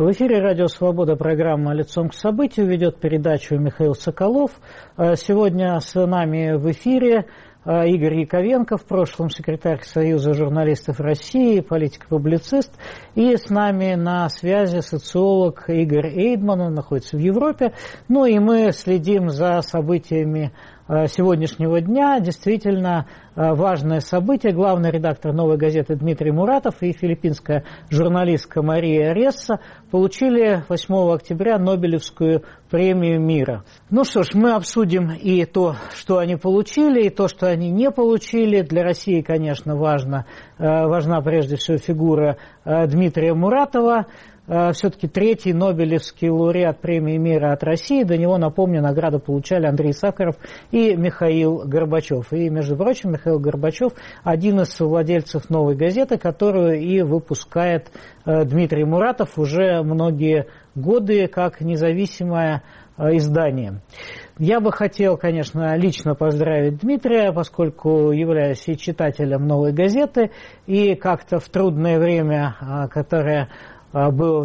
В эфире «Радио Свобода», программа «Лицом к событию», ведет передачу Михаил Соколов. Сегодня с нами в эфире Игорь Яковенко, в прошлом секретарь Союза журналистов России, политик-публицист. И с нами на связи социолог Игорь Эйдман, он находится в Европе. Ну и мы следим за событиями сегодняшнего дня. Действительно важное событие. Главный редактор «Новой газеты» Дмитрий Муратов и филиппинская журналистка Мария Ресса получили 8 октября Нобелевскую премию мира. Ну что ж, мы обсудим и то, что они получили, и то, что они не получили. Для России, конечно, важна прежде всего фигура Дмитрия Муратова. Все-таки третий Нобелевский лауреат премии мира от России. До него, напомню, награду получали Андрей Сахаров и Михаил Горбачев. И, между прочим, Михаил Горбачев один из владельцев «Новой газеты», которую и выпускает Дмитрий Муратов уже многие годы как независимое издание. Я бы хотел, конечно, лично поздравить Дмитрия, поскольку являюсь и читателем «Новой газеты», и как-то в трудное время, которое было в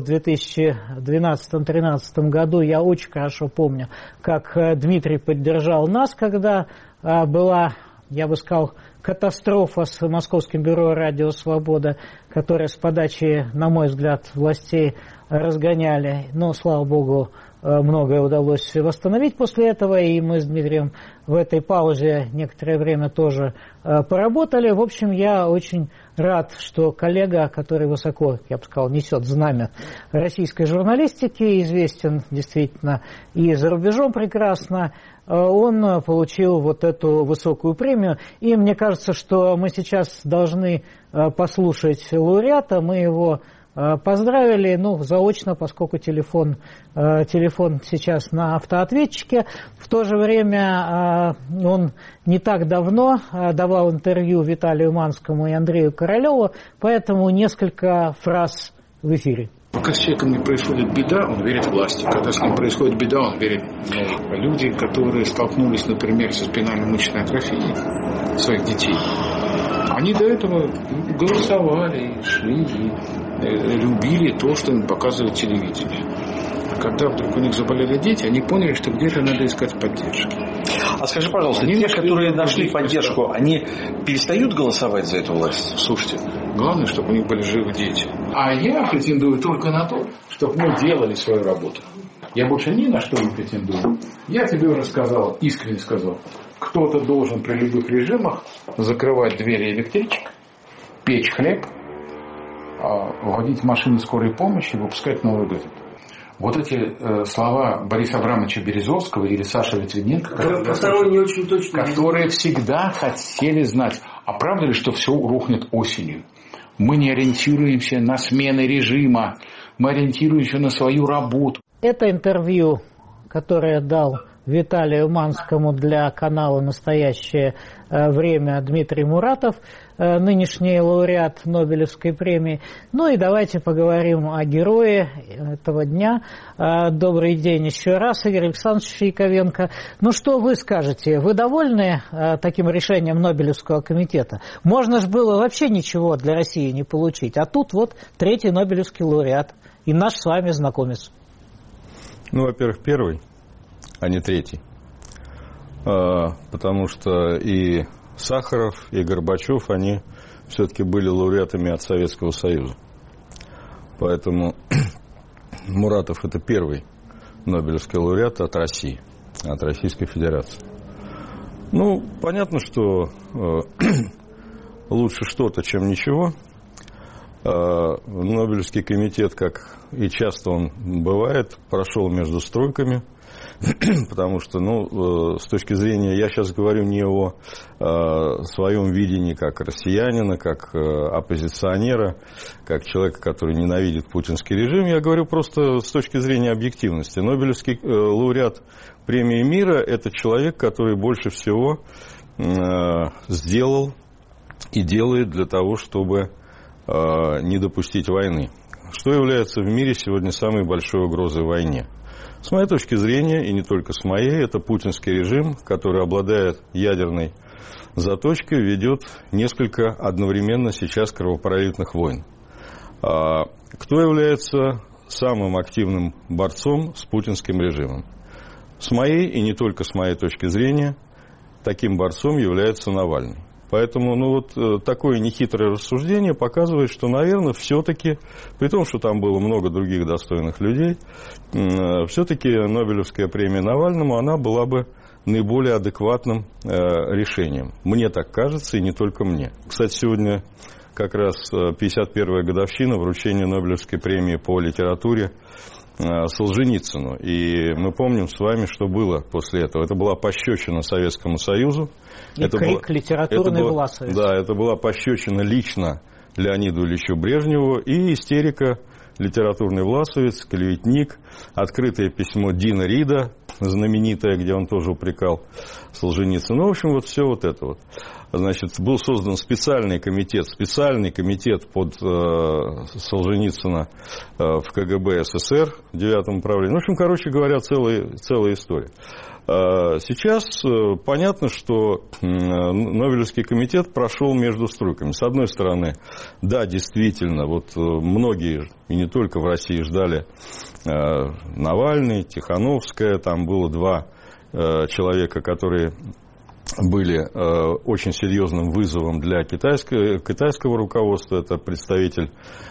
2012-2013 году, я очень хорошо помню, как Дмитрий поддержал нас, когда была, я бы сказал, катастрофа с Московским бюро «Радио Свобода», которая с подачи, на мой взгляд, властей разгоняли. Но, слава богу, многое удалось восстановить после этого, и мы с Дмитрием в этой паузе некоторое время тоже поработали. В общем, я очень рад, что коллега, который высоко, я бы сказал, несет знамя российской журналистики, известен действительно и за рубежом прекрасно, он получил вот эту высокую премию. И мне кажется, что мы сейчас должны послушать лауреата, мы его поздравили, заочно, поскольку телефон сейчас на автоответчике. В то же время он не так давно давал интервью Виталию Манскому и Андрею Королеву, поэтому несколько фраз в эфире. Пока с человеком не происходит беда, он верит власти. Когда с ним происходит беда, он верит в люди, которые столкнулись, например, со спинально-мышечной атрофией своих детей. Они до этого голосовали, шли и любили то, что им показывает телевидение. А когда вдруг у них заболели дети, они поняли, что где-то надо искать поддержки. А скажи, пожалуйста, те, которые нашли поддержку, они перестают голосовать за эту власть? Слушайте, главное, чтобы у них были живы дети. А я претендую только на то, чтобы мы делали свою работу. Я больше ни на что не претендую. Я тебе рассказал, искренне сказал, кто-то должен при любых режимах закрывать двери электричек, печь хлеб, вводить машины скорой помощи и выпускать «Новую газету». Вот эти слова Бориса Абрамовича Березовского или Саши Литвиненко, которые всегда хотели знать, а правда ли, что все рухнет осенью. Мы не ориентируемся на смены режима, мы ориентируемся на свою работу. Это интервью, которое дал Виталию Манскому для канала «Настоящее время» Дмитрий Муратов, нынешний лауреат Нобелевской премии. Ну и давайте поговорим о герое этого дня. Добрый день еще раз, Игорь Александрович Яковенко. Ну что вы скажете? Вы довольны таким решением Нобелевского комитета? Можно же было вообще ничего для России не получить. А тут вот третий Нобелевский лауреат и наш с вами знакомец. Во-первых, первый, а не третий. Потому что и Сахаров, и Горбачев, они все-таки были лауреатами от Советского Союза. Поэтому Муратов – это первый Нобелевский лауреат от России, от Российской Федерации. Понятно, что лучше что-то, чем ничего. Нобелевский комитет, как и часто он бывает, прошел между стройками, потому что, с точки зрения, я сейчас говорю не о своем видении как россиянина, как оппозиционера, как человека, который ненавидит путинский режим, я говорю просто с точки зрения объективности. Нобелевский лауреат премии мира – это человек, который больше всего сделал и делает для того, чтобы не допустить войны. Что является в мире сегодня самой большой угрозой войне? С моей точки зрения, и не только с моей, это путинский режим, который обладает ядерной заточкой, ведет несколько одновременно сейчас кровопролитных войн. Кто является самым активным борцом с путинским режимом. С моей, и не только с моей точки зрения, таким борцом является Навальный. Поэтому такое нехитрое рассуждение показывает, что, наверное, все-таки, при том, что там было много других достойных людей, все-таки Нобелевская премия Навальному, она была бы наиболее адекватным решением. Мне так кажется, и не только мне. Кстати, сегодня как раз 51-я годовщина вручения Нобелевской премии по литературе Солженицыну. И мы помним с вами, что было после этого. Это была пощечина Советскому Союзу. И это крик литературный Власовец. Да, это была пощечина лично Леониду Ильичу Брежневу и истерика литературный Власовец, клеветник, открытое письмо Дина Рида, знаменитое, где он тоже упрекал Солженицына. Ну, в общем, все это. Значит, был создан специальный комитет под Солженицына в КГБ СССР, в 9-м управлении. В общем, короче говоря, целая история. Сейчас понятно, что Нобелевский комитет прошел между стройками. С одной стороны, да, действительно, многие, и не только в России, ждали Навальный, Тихановская. Там было 2 человека, которые были очень серьезным вызовом для китайского руководства. Это представитель,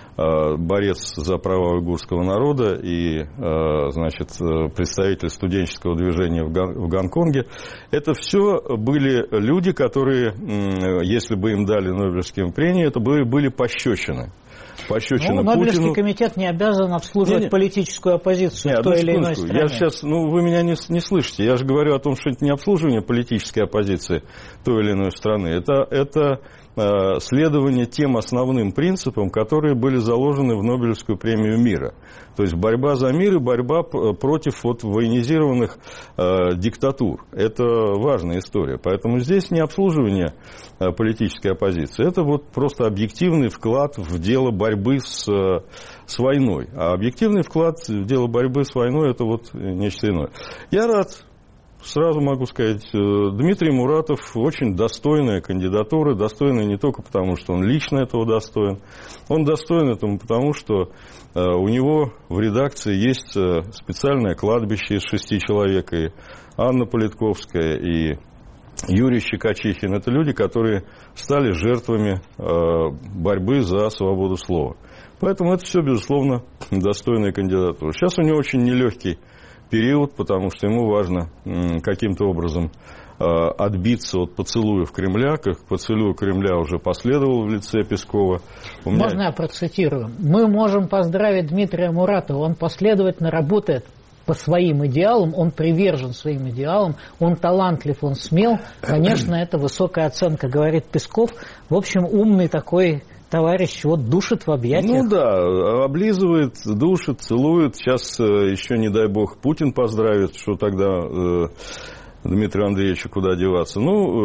борец за права уйгурского народа и, представитель студенческого движения в Гонконге. Это все были люди, которые, если бы им дали Нобелевскую премию, это были пощечины. Нобелевский комитет не обязан обслуживать политическую оппозицию в той или иной стране. Я сейчас, вы меня не слышите. Я же говорю о том, что это не обслуживание политической оппозиции той или иной страны. Это следование тем основным принципам, которые были заложены в Нобелевскую премию мира. То есть борьба за мир и борьба против военизированных диктатур. Это важная история. Поэтому здесь не обслуживание политической оппозиции. Это просто объективный вклад в дело борьбы с войной. А объективный вклад в дело борьбы с войной – это нечто иное. Я рад. Сразу могу сказать, Дмитрий Муратов очень достойная кандидатура, достойная не только потому, что он лично этого достоин, он достоин этому потому, что у него в редакции есть специальное кладбище из 6 человек, и Анна Политковская, и Юрий Щекочихин. Это люди, которые стали жертвами борьбы за свободу слова. Поэтому это все, безусловно, достойная кандидатура. Сейчас у него очень нелегкий период, потому что ему важно каким-то образом отбиться от поцелуев Кремля, как поцелуй Кремля уже последовал в лице Пескова. Можно я процитирую? Мы можем поздравить Дмитрия Муратова, он последовательно работает по своим идеалам, он привержен своим идеалам, он талантлив, он смел. Конечно, это высокая оценка, говорит Песков. В общем, умный такой товарищ душит в объятиях. Облизывает, душит, целует. Сейчас еще, не дай бог, Путин поздравит, что тогда Дмитрию Андреевичу куда деваться.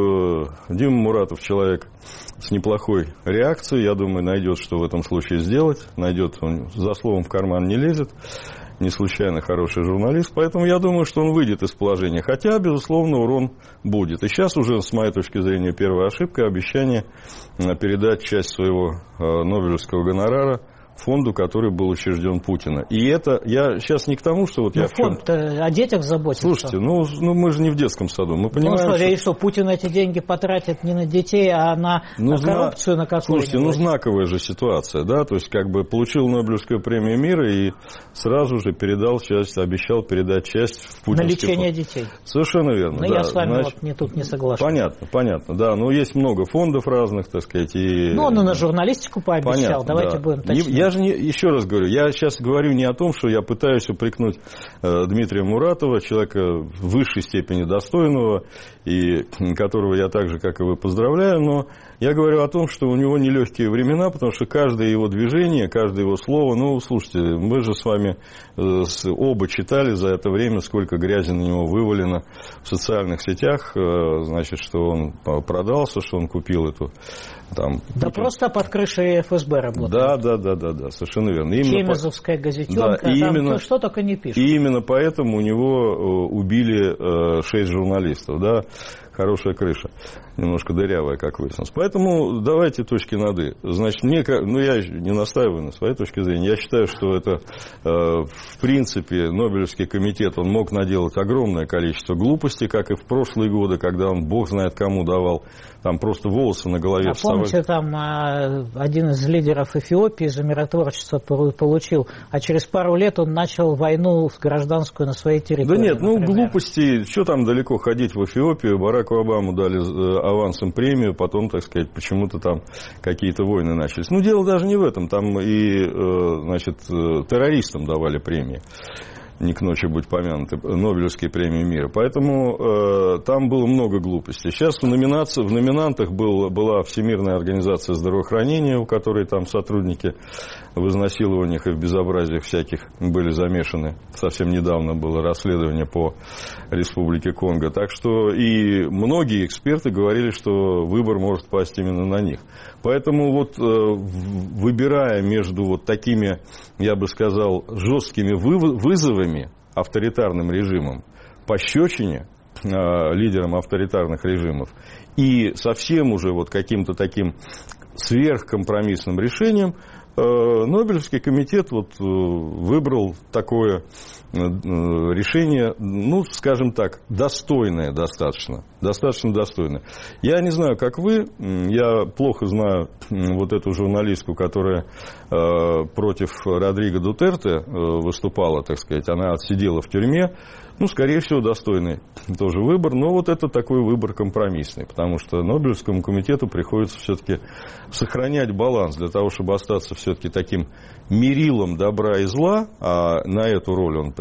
Дима Муратов человек с неплохой реакцией. Я думаю, найдет, что в этом случае сделать. Найдет, он за словом в карман не лезет. Не случайно хороший журналист. Поэтому я думаю, что он выйдет из положения. Хотя, безусловно, урон будет. И сейчас уже, с моей точки зрения, первая ошибка – обещание передать часть своего Нобелевского гонорара фонду, который был учрежден Путина. И это я сейчас не к тому, что я фонд о детях заботится. Слушайте, мы же не в детском саду. Мы понимаем, что Путин эти деньги потратит не на детей, а на коррупцию, на какую-нибудь. Слушайте, знаковая же ситуация, да, то есть получил Нобелевскую премию мира и сразу же обещал передать часть в путинский на лечение фонд. Детей. Совершенно верно. Я с вами тут не соглашусь. Понятно, да, но есть много фондов разных, так сказать. Он и на журналистику пообещал, давайте будем точнее. Еще раз говорю, я сейчас говорю не о том, что я пытаюсь упрекнуть Дмитрия Муратова, человека в высшей степени достойного, и которого я так же, как и вы, поздравляю, но я говорю о том, что у него нелегкие времена, потому что каждое его движение, каждое его слово, слушайте, мы же с вами оба читали за это время, сколько грязи на него вывалено в социальных сетях, что он продался, что он купил эту... Да просто под крышей ФСБ работает. Да. совершенно верно. Чемезовская газетенка, да, именно, что только не пишут. И именно поэтому у него убили 6 журналистов, да, хорошая крыша, немножко дырявая, как выяснилось. Поэтому давайте точки над «и». Значит, я не настаиваю на своей точке зрения, я считаю, что это, в принципе, Нобелевский комитет, он мог наделать огромное количество глупостей, как и в прошлые годы, когда он, бог знает кому давал, там просто волосы на голове вставали. Помните, там один из лидеров Эфиопии за миротворчество получил, а через пару лет он начал войну гражданскую на своей территории. Да нет, например. Глупости, что там далеко ходить в Эфиопию, Бараку Обаму дали авансом премию, потом, так сказать, почему-то там какие-то войны начались. Дело даже не в этом, там и, террористам давали премии. Не к ночи будь помянуты, Нобелевские премии мира. Поэтому там было много глупостей. Сейчас в номинантах была Всемирная организация здравоохранения, у которой там сотрудники в изнасилованиях и в безобразиях всяких были замешаны. Совсем недавно было расследование по Республике Конго. Так что и многие эксперты говорили, что выбор может пасть именно на них. Поэтому выбирая между такими, я бы сказал, жесткими вызовами авторитарным режимам, пощечине лидерам авторитарных режимов и совсем уже каким-то таким сверхкомпромиссным решением, Нобелевский комитет выбрал такое решение, скажем так, достойное достаточно достойное. Я не знаю, как вы, я плохо знаю эту журналистку, которая против Родриго Дутерте выступала, так сказать, она отсидела в тюрьме. Скорее всего, достойный тоже выбор, но это такой выбор компромиссный, потому что Нобелевскому комитету приходится все-таки сохранять баланс для того, чтобы остаться все-таки таким мерилом добра и зла, а на эту роль он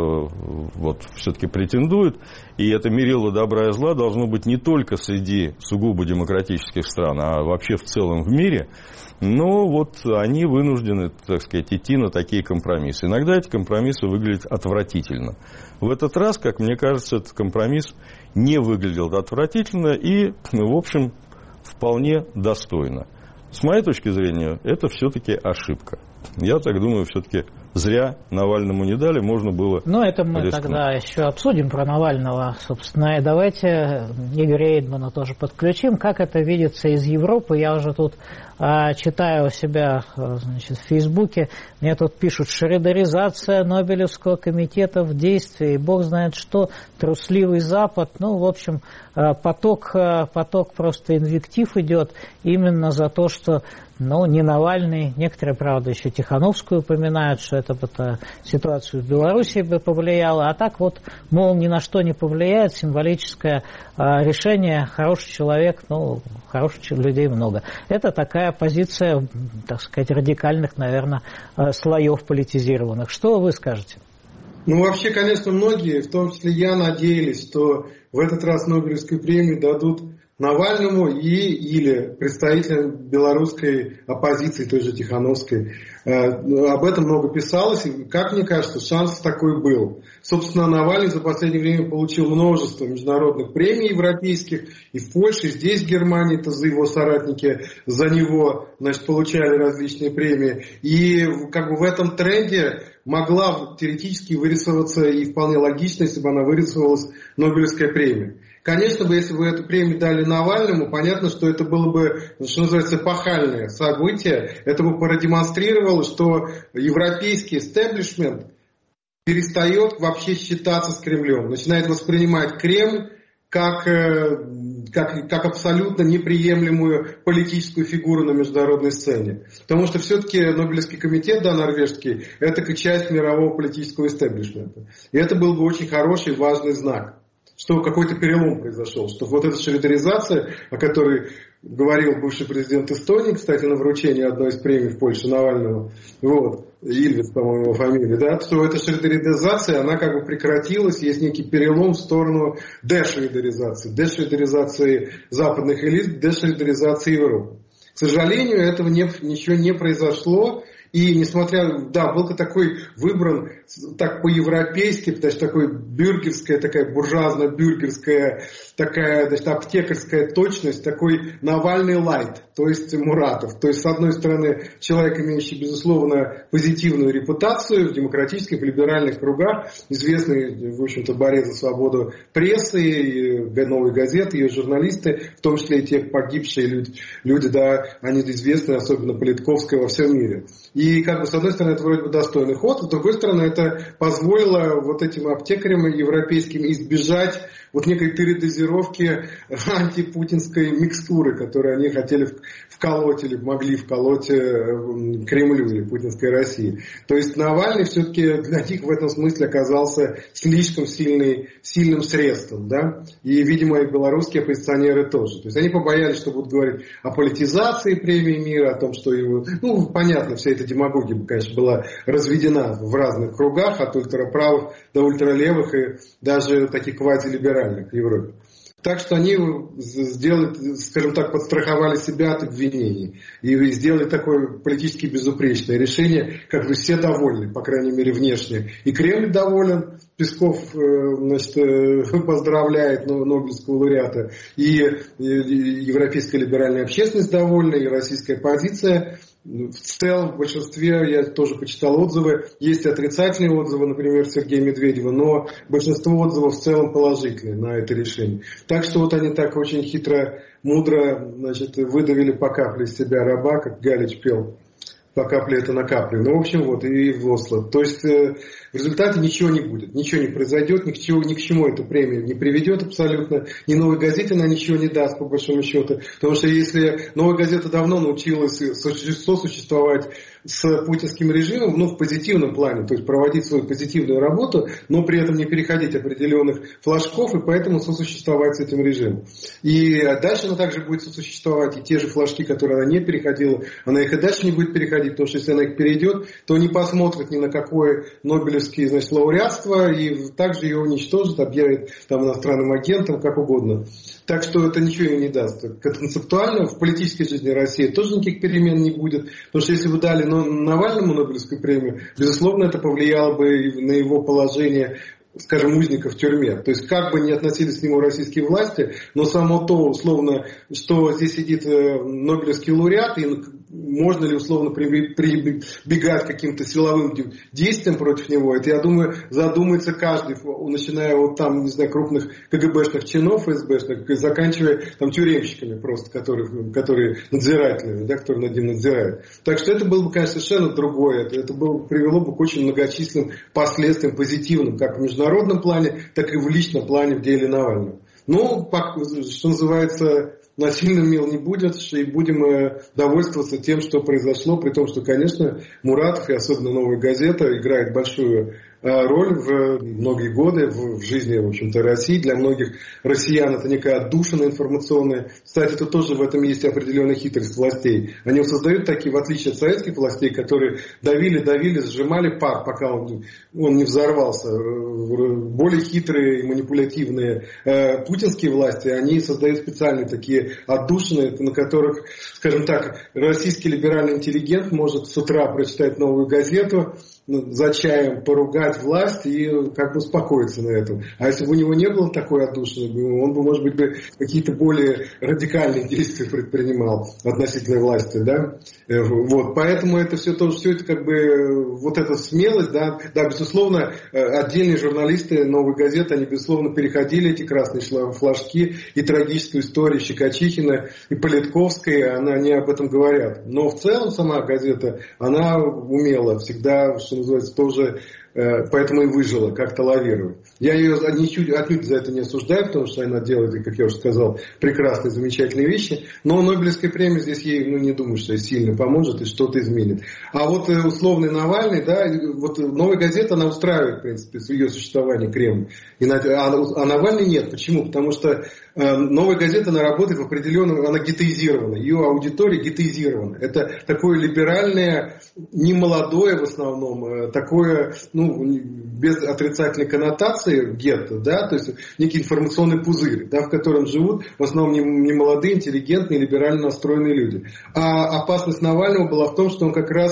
все-таки претендует, и это мерило добра и зла должно быть не только среди сугубо демократических стран, а вообще в целом в мире. Но они вынуждены, так сказать, идти на такие компромиссы. Иногда эти компромиссы выглядят отвратительно. В этот раз, как мне кажется, этот компромисс не выглядел отвратительно и, в общем, вполне достойно. С моей точки зрения, это все-таки ошибка. Я так думаю, все-таки зря Навальному не дали, можно было... это мы рискнуть. Тогда еще обсудим про Навального, собственно, и давайте Игоря Эйдмана тоже подключим. Как это видится из Европы? Я уже тут читаю у себя, в Фейсбуке, мне тут пишут: шредеризация Нобелевского комитета в действии, бог знает что, трусливый Запад. В общем, поток просто инвектив идет именно за то, что не Навальный, некоторые, правда, еще Тихановскую упоминают, что это ситуацию в Беларуси бы повлияло, а так мол, ни на что не повлияет, символическое решение, хороший человек, хороших людей много. Это такая позиция, так сказать, радикальных, наверное, слоев политизированных. Что вы скажете? Вообще, конечно, многие, в том числе я, надеялись, что в этот раз Нобелевскую премию дадут Навальному или представителям белорусской оппозиции, той же Тихановской. Об этом много писалось, и, как мне кажется, шанс такой был. Собственно, Навальный за последнее время получил множество международных премий европейских, и в Польше, и здесь, в Германии, это за его соратники, за него, получали различные премии. И в этом тренде могла теоретически вырисовываться, и вполне логично, если бы она вырисовывалась, Нобелевская премия. Конечно бы, если бы эту премию дали Навальному, понятно, что это было бы, что называется, эпохальное событие. Это бы продемонстрировало, что европейский истеблишмент перестает вообще считаться с Кремлем. Начинает воспринимать Кремль как абсолютно неприемлемую политическую фигуру на международной сцене. Потому что все-таки Нобелевский комитет, норвежский, это как часть мирового политического истеблишмента. И это был бы очень хороший, важный знак, что какой-то перелом произошел, что эта шредеризация, о которой говорил бывший президент Эстонии, кстати, на вручении одной из премий в Польше Навального, Ильвец, по-моему, его фамилия, что эта шредеризация, она прекратилась, есть некий перелом в сторону дешредеризации западных элит, дешредеризации Европы. К сожалению, этого ничего не произошло, И несмотря, да, был такой выбран так по-европейски, потому что такой бюргерская, такая буржуазно-бюргерская, такая, значит, аптекарская точность, такой Навальный лайт, то есть Муратов. То есть, с одной стороны, человек, имеющий, безусловно, позитивную репутацию в демократических, в либеральных кругах, известный, в общем-то, борец за свободу прессы, и «Новой газеты», ее журналисты, в том числе и те погибшие люди, да, они известны, особенно Политковская, во всем мире. И, как бы, с одной стороны, это вроде бы достойный ход, с другой стороны, это позволило вот этим аптекарям европейским избежать вот некой передозировки антипутинской микстуры, которую они хотели вколоть или могли вколоть Кремлю или путинской России. То есть Навальный все-таки для них в этом смысле оказался слишком сильным средством. Да? И, видимо, и белорусские оппозиционеры тоже. То есть они побоялись, что будут говорить о политизации премии мира, о том, что его... Ну, понятно, вся эта демагогия, конечно, была разведена в разных кругах, от ультраправых до ультралевых и даже таких квазилиберальных в Европе. Так что они сделали, скажем так, подстраховали себя от обвинений и сделали такое политически безупречное решение, как бы все довольны, по крайней мере внешне. И Кремль доволен, Песков, значит, поздравляет Нобелевского лауреата, и европейская либеральная общественность довольна, и российская оппозиция. В целом, в большинстве, я тоже почитал отзывы, есть и отрицательные отзывы, например, Сергея Медведева, но большинство отзывов в целом положительные на это решение. Так что вот они так очень хитро, мудро, значит, выдавили по капле из себя раба, как Галич пел. По капле это на капле. Ну, в общем, вот, и в Осло. То есть, в результате ничего не будет, ничего не произойдет, ни к чему эта премия не приведет абсолютно. Ни «Новой газете» она ничего не даст, по большому счету. Потому что если «Новая газета» давно научилась сосуществовать с путинским режимом, ну, в позитивном плане, то есть проводить свою позитивную работу, но при этом не переходить определенных флажков, и поэтому сосуществовать с этим режимом. И дальше она также будет сосуществовать, и те же флажки, которые она не переходила, она их и дальше не будет переходить, потому что если она их перейдет, то не посмотрит ни на какое Нобелевское, значит, лауреатство, и также ее уничтожит, объявит там иностранным агентом, как угодно. Так что это ничего ей не даст. Концептуально в политической жизни России тоже никаких перемен не будет, потому что если бы дали Навальному Нобелевскую премию, безусловно, это повлияло бы на его положение, скажем, узника в тюрьме. То есть, как бы ни относились к нему российские власти, но само то, условно, что здесь сидит Нобелевский лауреат, и можно ли, условно, прибегать к каким-то силовым действиям против него, это, я думаю, задумается каждый, начиная от там, не знаю, крупных КГБшных чинов, ФСБшных, заканчивая там тюремщиками просто, которые надзирателями, да, которые над ним надзирают. Так что это было бы, конечно, совершенно другое. Это привело бы к очень многочисленным последствиям позитивным, как в международном плане, так и в личном плане в деле Навального. Но, что называется, насильным мил не будет, и будем довольствоваться тем, что произошло, при том, что, конечно, Муратов и особенно «Новая газета» играет большую роль в многие годы в жизни, в общем-то, России. Для многих россиян это некая отдушина информационная. Кстати, это тоже в этом есть определенная хитрость властей. Они создают такие, в отличие от советских властей, которые давили, сжимали пар, пока он не взорвался. Более хитрые и манипулятивные путинские власти, они создают специальные такие отдушины, на которых, скажем так, российский либеральный интеллигент может с утра прочитать «Новую газету», за чаем поругать власть и как бы успокоиться на этом. А если бы у него не было такой отдушины, он бы, может быть, какие-то более радикальные действия предпринимал относительно власти, да? Вот, поэтому это все это как бы, вот эта смелость, да, безусловно, отдельные журналисты «Новой газеты», они, безусловно, переходили эти красные флажки, и трагическую историю Щекочихина и Политковской, они об этом говорят. Но в целом сама газета, она умела всегда, что называется, тоже, поэтому и выжила, как-то лавировать. Я ее отнюдь за это не осуждаю, потому что она делает, как я уже сказал, прекрасные, замечательные вещи, но Нобелевская премия здесь ей, не думаю, что ей сильно поможет и что-то изменит. А вот условный Навальный, да, вот «Новая газета», она устраивает, в принципе, ее существование Кремль. А Навальный нет. Почему? Потому что «Новая газета», она работает в определенном, она геттоизирована, ее аудитория геттоизирована. Это такое либеральное, немолодое в основном, такое, без отрицательной коннотации гетто, да, то есть некий информационный пузырь, да, в котором живут в основном не молодые, интеллигентные, либерально настроенные люди. А опасность Навального была в том, что он как раз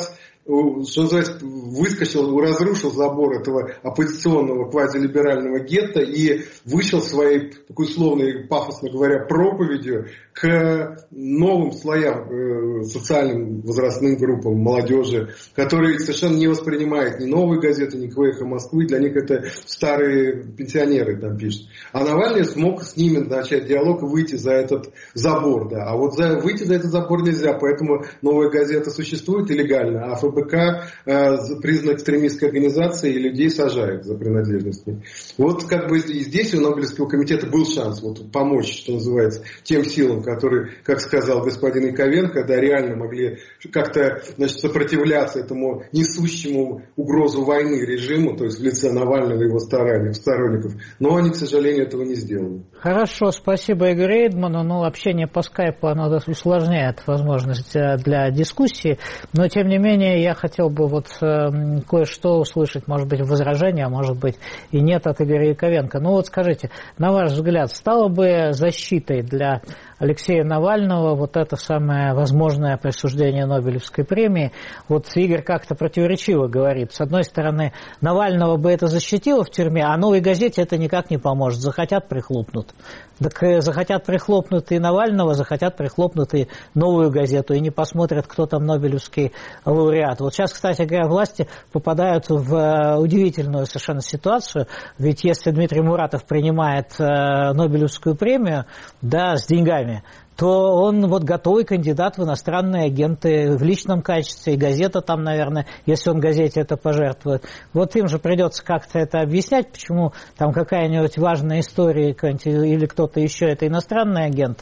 что называется, выскочил, разрушил забор этого оппозиционного квазилиберального гетто и вышел своей, такой условной, пафосно говоря, проповедью к новым слоям, социальным возрастным группам, молодежи, которые совершенно не воспринимают ни новые газеты, ни «Эхо Москвы», для них это старые пенсионеры там пишут. А Навальный смог с ними начать диалог и выйти за этот забор. Да. А вот выйти за этот забор нельзя, поэтому новая газета существует легально, а ФБК признан экстремистской организацией и людей сажают за принадлежность. Вот как бы и здесь у Нобелевского комитета был шанс вот, помочь, что называется, тем силам, которые, как сказал господин Яковенко, да, реально могли как-то, значит, сопротивляться этому несущему угрозу войны режиму, то есть в лице Навального и его сторонников. Но они, к сожалению, этого не сделали. Хорошо, спасибо Игорю Эйдману. Ну, общение по скайпу, оно усложняет возможность для дискуссии, но, тем не менее, я хотел бы вот кое-что услышать, может быть, возражение, а может быть и нет от Игоря Яковенко. Ну вот скажите, на ваш взгляд, стало бы защитой для Алексея Навального вот это самое возможное присуждение Нобелевской премии? Вот Игорь как-то противоречиво говорит. С одной стороны, Навального бы это защитило в тюрьме, а «Новой газете» это никак не поможет. Захотят — прихлопнут. Так захотят прихлопнуть и Навального, захотят прихлопнуть и «Новую газету», и не посмотрят, кто там Нобелевский лауреат. Вот сейчас, кстати говоря, власти попадают в удивительную совершенно ситуацию, ведь если Дмитрий Муратов принимает Нобелевскую премию, да, с деньгами, то он вот готовый кандидат в иностранные агенты в личном качестве, и газета там, наверное, если он газете это пожертвует. Вот им же придется как-то это объяснять, почему там какая-нибудь важная история или кто-то еще это иностранный агент,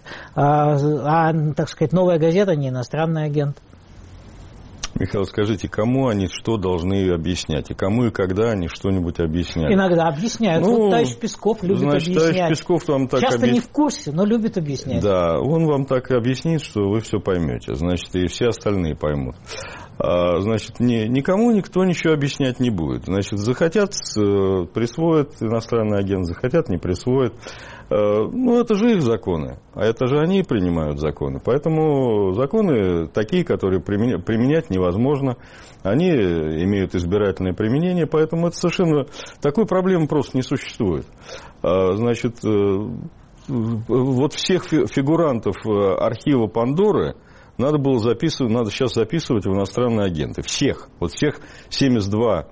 так сказать, «Новая газета» не иностранный агент. Михаил, скажите, кому они что должны объяснять? И кому и когда они что-нибудь объясняют? Иногда объясняют. Ну, вот товарищ Песков любит объяснять. Товарищ Песков вам так часто не в курсе, но любит объяснять. Да, он вам так и объяснит, что вы все поймете. Значит, и все остальные поймут. Значит, никому никто ничего объяснять не будет. Значит, захотят — присвоят иностранный агент, захотят — не присвоят. Ну, это же их законы, а это же они принимают законы. Поэтому законы такие, которые применять невозможно, они имеют избирательное применение, поэтому это совершенно... Такой проблемы просто не существует. Значит, вот всех фигурантов архива Пандоры надо было записывать, надо сейчас записывать в иностранные агенты. Всех. Вот всех 72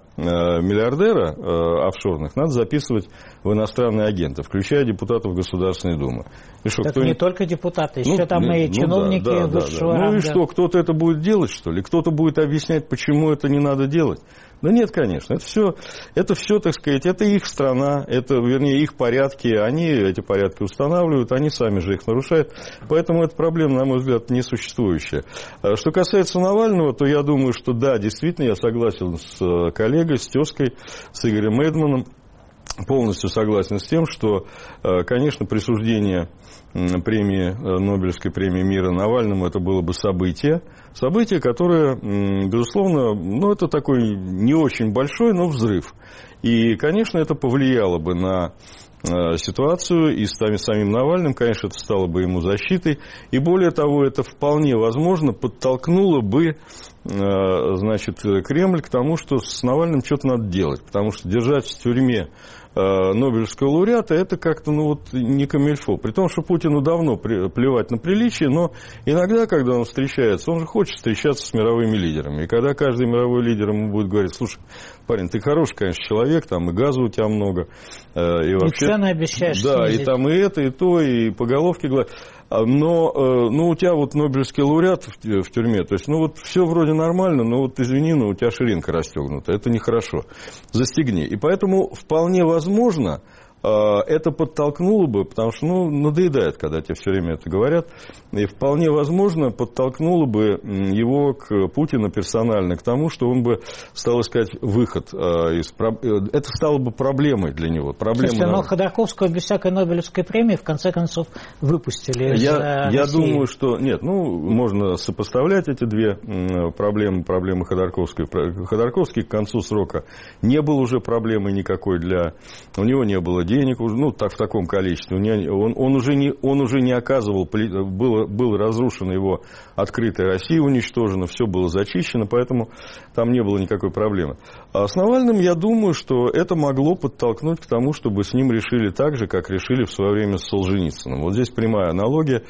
миллиардера офшорных надо записывать в иностранные агенты, включая депутатов Государственной Думы. И что, так не только депутаты, еще там и чиновники высшего ранга. Ну и что, кто-то это будет делать, что ли? Кто-то будет объяснять, почему это не надо делать? Да нет, конечно. Это все, так сказать, это их страна, это, вернее, их порядки. Они эти порядки устанавливают, они сами же их нарушают. Поэтому эта проблема, на мой взгляд, несуществующая. Что касается Навального, то я думаю, что да, действительно, я согласен с коллегой, с тезкой, с Игорем Эйдманом. Полностью согласен с тем, что, конечно, присуждение премии, Нобелевской премии мира Навальному, это было бы событие, которое, безусловно, ну, это такой не очень большой, но взрыв. И, конечно, это повлияло бы на ситуацию и с самим Навальным, конечно, это стало бы ему защитой. И более того, это вполне возможно подтолкнуло бы, значит, Кремль к тому, что с Навальным что-то надо делать. Потому что держать в тюрьме Нобелевского лауреата, это как-то, ну, вот, не камильфо. При том, что Путину давно плевать на приличие, но иногда, когда он встречается, он же хочет встречаться с мировыми лидерами. И когда каждый мировой лидер ему будет говорить: слушай, парень, ты хороший, конечно, человек, там и газа у тебя много, и вообще... И цены обещаешь да, снизить. И там и это, и то, и по головке гладить. Но ну, у тебя вот Нобелевский лауреат в тюрьме, то есть, ну, вот все вроде нормально, но вот извини, но у тебя ширинка расстегнута, это нехорошо, застегни. И поэтому вполне возможно, это подтолкнуло бы, потому что, ну, надоедает, когда тебе все время это говорят, и вполне возможно подтолкнуло бы его к Путину персонально, к тому, что он бы стал искать выход из... Это стало бы проблемой для него. Слушайте, но Ходорковского без всякой Нобелевской премии в конце концов выпустили из России. Я думаю, что... Нет, ну, можно сопоставлять эти две проблемы. Проблемы Ходорковской. Ходорковский к концу срока не был уже проблемой никакой для... У него не было денег, ну, так, в таком количестве. Он уже не оказывал, было разрушено его открытая Россия, уничтожена, все было зачищено, поэтому там не было никакой проблемы. А с Навальным, я думаю, что это могло подтолкнуть к тому, чтобы с ним решили так же, как решили в свое время с Солженицыным. Вот здесь прямая аналогия.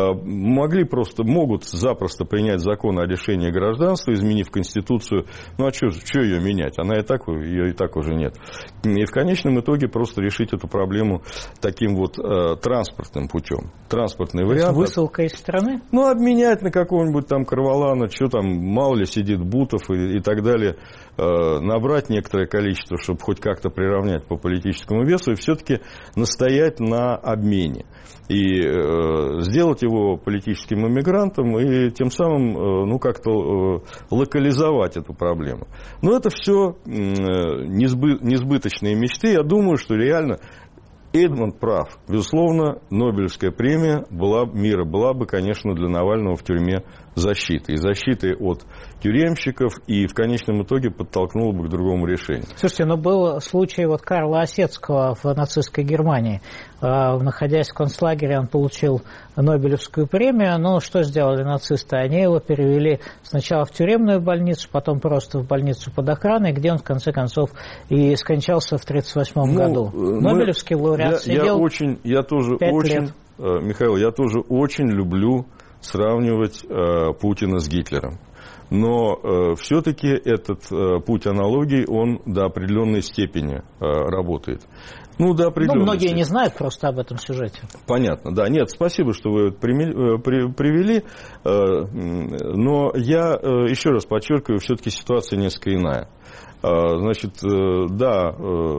Могут запросто принять закон о лишении гражданства, изменив Конституцию. Ну, а что ее менять? Ее и так уже нет. И в конечном итоге просто решить эту проблему таким вот транспортным путем. Транспортный вариант. Высылка из страны? Ну, обменять на какого-нибудь там Карвалана, что там, мало ли сидит Бутов и так далее, набрать некоторое количество, чтобы хоть как-то приравнять по политическому весу, и все-таки настоять на обмене. И сделать его политическим иммигрантом, и тем самым, как-то локализовать эту проблему. Но это все несбыточные мечты. Я думаю, что реально Эдмонд прав. Безусловно, Нобелевская премия мира была бы, конечно, для Навального в тюрьме защитой. И защитой от тюремщиков, и в конечном итоге подтолкнула бы к другому решению. Слушайте, был случай Карла Осетского в нацистской Германии. Находясь в концлагере, он получил Нобелевскую премию. Но что сделали нацисты? Они его перевели сначала в тюремную больницу, потом просто в больницу под охраной, где он, в конце концов, и скончался в 1938 году. Нобелевский лауреат сидел 5 лет. Михаил, я тоже очень люблю сравнивать Путина с Гитлером. Но все-таки этот путь аналогий, он до определенной степени работает. До определенной многие степени. Не знают просто об этом сюжете. Понятно, да. Нет, спасибо, что вы это привели. Но я еще раз подчеркиваю, все-таки ситуация несколько иная. Значит, да,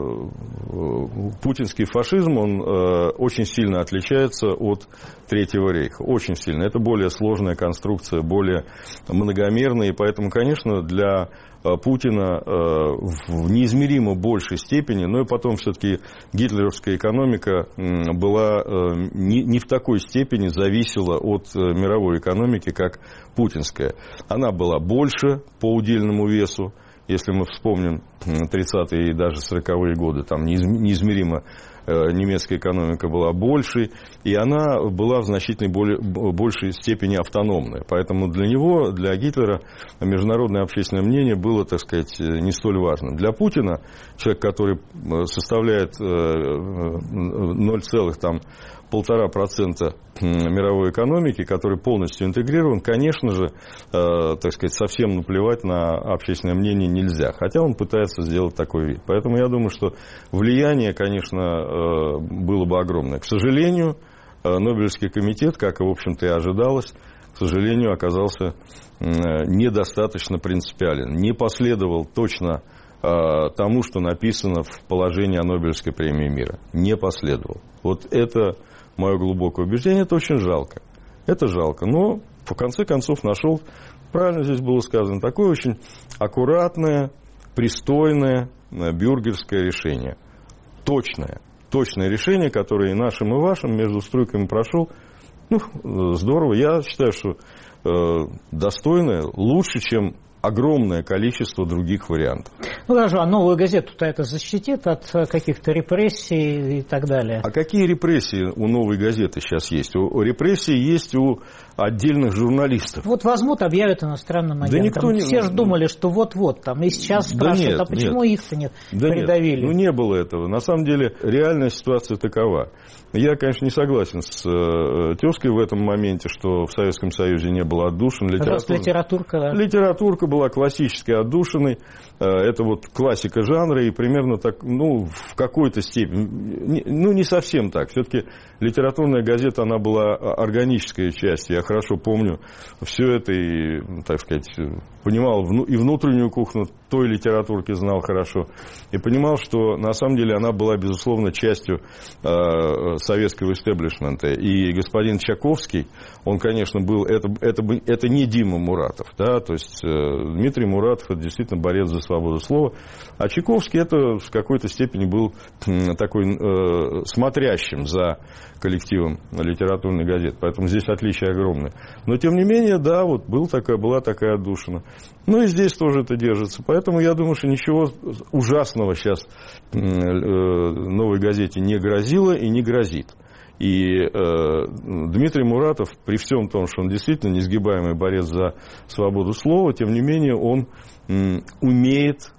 путинский фашизм, он очень сильно отличается от Третьего рейха. Очень сильно. Это более сложная конструкция, более многомерная. И поэтому, конечно, для Путина в неизмеримо большей степени, но и потом все-таки гитлеровская экономика была не в такой степени зависела от мировой экономики, как путинская. Она была больше по удельному весу. Если мы вспомним 30-е и даже 40-е годы, там неизмеримо немецкая экономика была больше, и она была в значительно большей степени автономная. Поэтому для него, для Гитлера, международное общественное мнение было, так сказать, не столь важным. Для Путина, человек, который составляет 0,1% мировой экономики, который полностью интегрирован, конечно же, так сказать, совсем наплевать на общественное мнение нельзя. Хотя он пытается сделать такой вид. Поэтому я думаю, что влияние, конечно, было бы огромное. К сожалению, Нобелевский комитет, как и, в общем-то, и ожидалось, к сожалению, оказался недостаточно принципиален. Не последовал точно тому, что написано в положении о Нобелевской премии мира. Не последовал. Вот это мое глубокое убеждение. Это очень жалко. Это жалко. Но, в конце концов, нашел, правильно здесь было сказано, такое очень аккуратное, пристойное бюргерское решение. Точное решение, которое и нашим, и вашим между струйками прошел. Здорово. Я считаю, что достойное, лучше, чем огромное количество других вариантов. Хорошо, а новую газету-то это защитит от каких-то репрессий и так далее? А какие репрессии у новой газеты сейчас есть? Репрессии есть у отдельных журналистов. Вот возьмут, объявят иностранным агентом. Все же думали, что вот-вот там. И сейчас спрашивают, а почему их-то не придавили? Нет, не было этого. На самом деле, реальная ситуация такова. Я, конечно, не согласен с тезкой в этом моменте, что в Советском Союзе не было отдушин. Литературка, да. Литературка была классической отдушиной. Это вот классика жанра. И примерно так, в какой-то степени, не совсем так. Все-таки литературная газета, она была органической частью. Я хорошо помню все это и, так сказать, понимал и внутреннюю кухню той литературки знал хорошо. И понимал, что на самом деле она была, безусловно, частью советского истеблишмента. И господин Чаковский, он, конечно, был... Это не Дима Муратов, да, то есть Дмитрий Муратов – это действительно борец за свободу слова. А Чайковский – это в какой-то степени был такой смотрящим за коллективом литературной газеты. Поэтому здесь отличие огромное. Но, тем не менее, да, вот была такая отдушина. Ну и здесь тоже это держится. Поэтому я думаю, что ничего ужасного сейчас «Новой газете» не грозило и не грозит. И Дмитрий Муратов, при всем том, что он действительно несгибаемый борец за свободу слова, тем не менее он умеет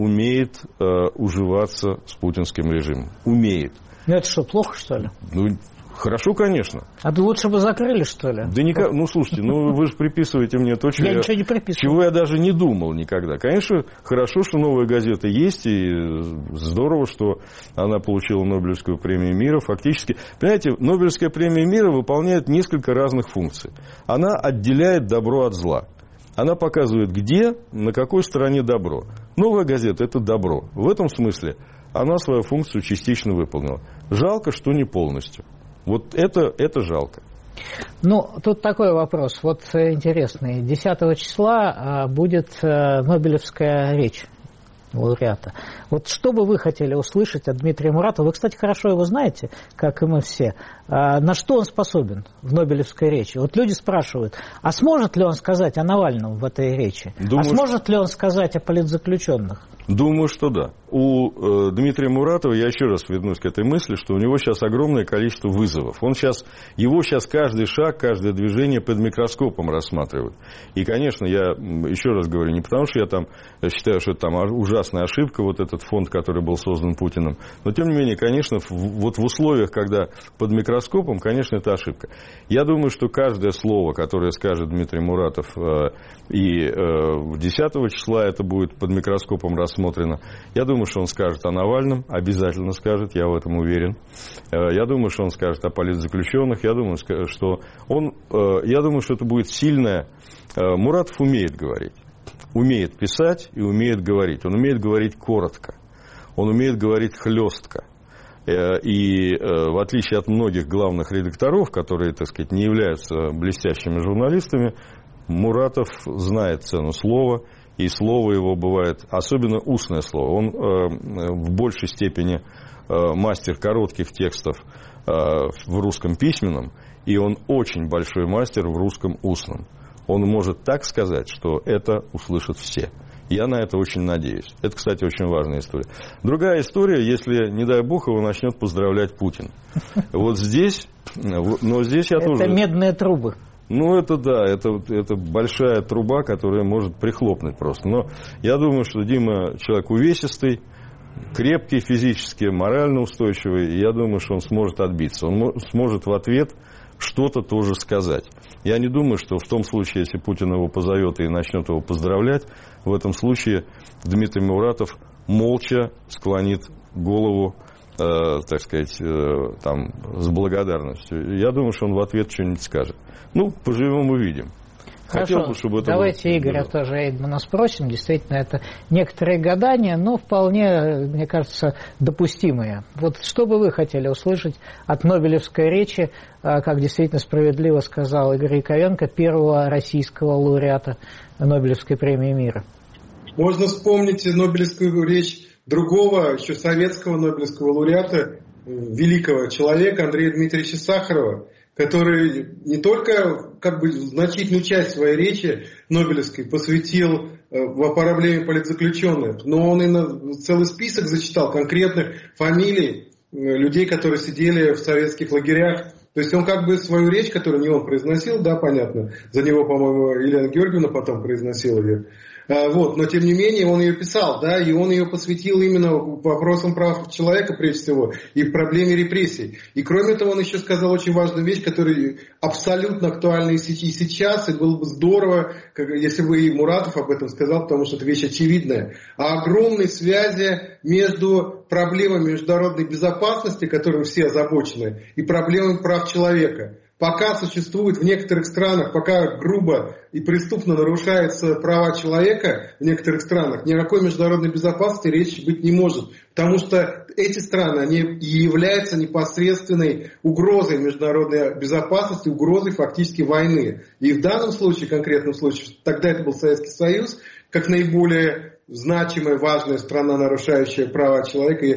уживаться с путинским режимом. Умеет. Ну это что, плохо, что ли? Ну, хорошо, конечно. А то лучше бы закрыли, что ли? Да никак, ну слушайте, вы же приписываете мне то, чего ничего не приписываю. Чего я даже не думал никогда. Конечно, хорошо, что «Новая газета» есть, и здорово, что она получила Нобелевскую премию мира. Фактически, понимаете, Нобелевская премия мира выполняет несколько разных функций. Она отделяет добро от зла. Она показывает, где, на какой стороне добро. «Новая газета» – это добро. В этом смысле она свою функцию частично выполнила. Жалко, что не полностью. Вот это жалко. Ну, тут такой вопрос, вот интересный. 10 числа будет Нобелевская речь лауреата. Вот что бы вы хотели услышать от Дмитрия Муратова? Вы, кстати, хорошо его знаете, как и мы все. На что он способен в Нобелевской речи? Вот люди спрашивают, а сможет ли он сказать о Навальном в этой речи? Думаю, сможет ли он сказать о политзаключенных? Думаю, что да. У Дмитрия Муратова, я еще раз вернусь к этой мысли, что у него сейчас огромное количество вызовов. Его сейчас каждый шаг, каждое движение под микроскопом рассматривают. И, конечно, я еще раз говорю, не потому что я считаю, что это там ужасная ошибка, вот этот фонд, который был создан Путиным. Но, тем не менее, конечно, вот в условиях, когда под микроскопом, конечно, это ошибка. Я думаю, что каждое слово, которое скажет Дмитрий Муратов, и 10 числа это будет под микроскопом рассмотрено. Я думаю, что он скажет о Навальном, обязательно скажет, я в этом уверен. Я думаю, что он скажет о политзаключенных. Я думаю, что это будет сильное. Муратов умеет говорить, умеет писать и умеет говорить. Он умеет говорить коротко, он умеет говорить хлестко. И в отличие от многих главных редакторов, которые, так сказать, не являются блестящими журналистами, Муратов знает цену слова, и слово его бывает, особенно устное слово. Он в большей степени мастер коротких текстов в русском письменном, и он очень большой мастер в русском устном. Он может так сказать, что это услышат все. Я на это очень надеюсь. Это, кстати, очень важная история. Другая история, если, не дай бог, его начнет поздравлять Путин. Вот здесь, но здесь я тоже... Это медные трубы. Ну, это да, это большая труба, которая может прихлопнуть просто. Но я думаю, что Дима человек увесистый, крепкий физически, морально устойчивый, и я думаю, что он сможет отбиться. Он сможет в ответ что-то тоже сказать. Я не думаю, что в том случае, если Путин его позовет и начнет его поздравлять, в этом случае Дмитрий Муратов молча склонит голову, так сказать, там, с благодарностью. Я думаю, что он в ответ что-нибудь скажет. Ну, поживем, увидим. Хорошо, давайте Игоря тоже Эйдмана спросим. Действительно, это некоторые гадания, но вполне, мне кажется, допустимые. Вот что бы вы хотели услышать от Нобелевской речи, как действительно справедливо сказал Игорь Яковенко, первого российского лауреата Нобелевской премии мира? Можно вспомнить Нобелевскую речь другого, еще советского Нобелевского лауреата, великого человека Андрея Дмитриевича Сахарова, который не только значительную часть своей речи Нобелевской посвятил проблеме политзаключенных, но он и целый список зачитал конкретных фамилий людей, которые сидели в советских лагерях. То есть он свою речь, которую не он произносил, да, понятно, за него, по-моему, Елена Георгиевна потом произносила ее. Но тем не менее он ее писал, да, и он ее посвятил именно вопросам прав человека, прежде всего, и проблеме репрессий. И кроме того, он еще сказал очень важную вещь, которая абсолютно актуальна и сейчас, и было бы здорово, если бы и Муратов об этом сказал, потому что это вещь очевидная, о огромной связи между проблемами международной безопасности, которыми все озабочены, и проблемами прав человека. Пока существует в некоторых странах, пока грубо и преступно нарушаются права человека в некоторых странах, ни о какой международной безопасности речи быть не может. Потому что эти страны, они и являются непосредственной угрозой международной безопасности, угрозой фактически войны. И в данном случае, конкретном случае, тогда это был Советский Союз, как наиболее значимая, важная страна, нарушающая права человека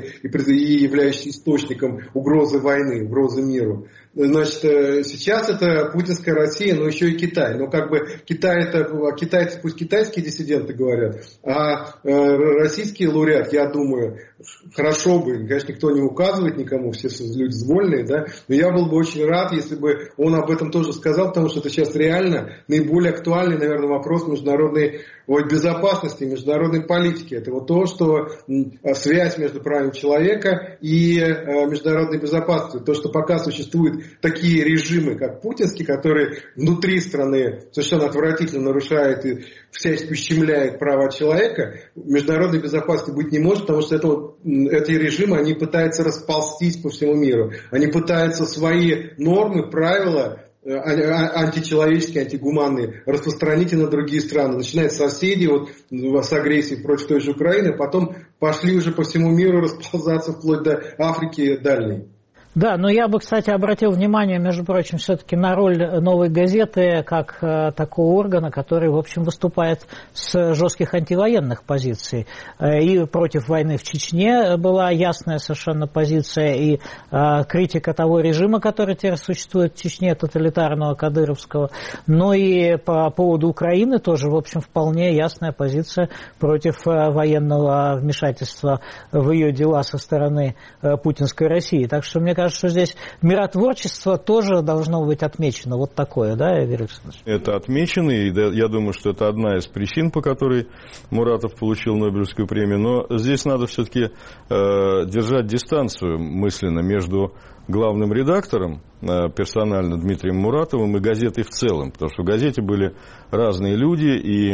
и являющаяся источником угрозы войны, угрозы миру. Значит, сейчас это путинская Россия, но еще и Китай. Но как бы Китай это, китайцы, пусть китайские диссиденты говорят, а российский лауреат, я думаю, хорошо бы, конечно, никто не указывает никому, все люди вольные, да, но я был бы очень рад, если бы он об этом тоже сказал, потому что это сейчас реально наиболее актуальный, наверное, вопрос международной безопасности, международной политики. Это вот то, что связь между правами человека и международной безопасностью. То, что пока существуют такие режимы, как путинский, которые внутри страны совершенно отвратительно нарушают и всячески ущемляют права человека, международной безопасности быть не может, потому что эти режимы, они пытаются расползтись по всему миру. Они пытаются свои нормы, правила античеловеческие, антигуманные распространить и на другие страны. Начиная с соседей, вот, с агрессии против той же Украины, потом пошли уже по всему миру расползаться вплоть до Африки дальней. Да, но я бы, кстати, обратил внимание, между прочим, все-таки на роль «Новой газеты» как такого органа, который, в общем, выступает с жестких антивоенных позиций. И против войны в Чечне была ясная совершенно позиция, и критика того режима, который теперь существует в Чечне, тоталитарного, кадыровского. Но и по поводу Украины тоже, в общем, вполне ясная позиция против военного вмешательства в ее дела со стороны путинской России. Так что, мне кажется, что здесь миротворчество тоже должно быть отмечено. Вот такое, да, Игорь Александрович? Это отмечено, и я думаю, что это одна из причин, по которой Муратов получил Нобелевскую премию. Но здесь надо все-таки держать дистанцию мысленно между главным редактором, персонально Дмитрием Муратовым, и газетой в целом. Потому что в газете были разные люди,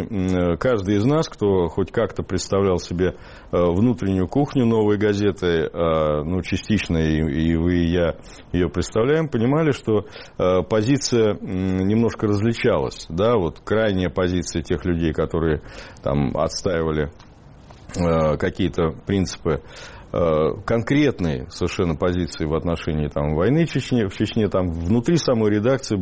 и каждый из нас, кто хоть как-то представлял себе внутреннюю кухню «Новой газеты», ну, частично и вы, и я ее представляем, понимали, что позиция немножко различалась. Да? Вот крайняя позиция тех людей, которые там отстаивали какие-то принципы, конкретные совершенно позиции в отношении там, войны в Чечне, там внутри самой редакции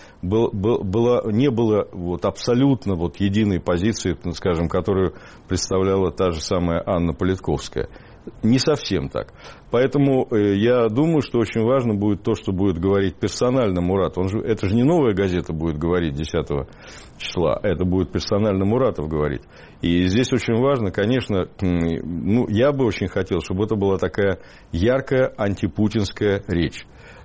не было вот, абсолютно вот, единой позиции, скажем, которую представляла та же самая Анна Политковская. Не совсем так. Поэтому я думаю, что очень важно будет то, что будет говорить персонально Мурат. Это же не «Новая газета» будет говорить 10 числа, это будет персонально Муратов говорить. И здесь очень важно, конечно, ну, я бы очень хотел, чтобы это была такая яркая антипутинская речь.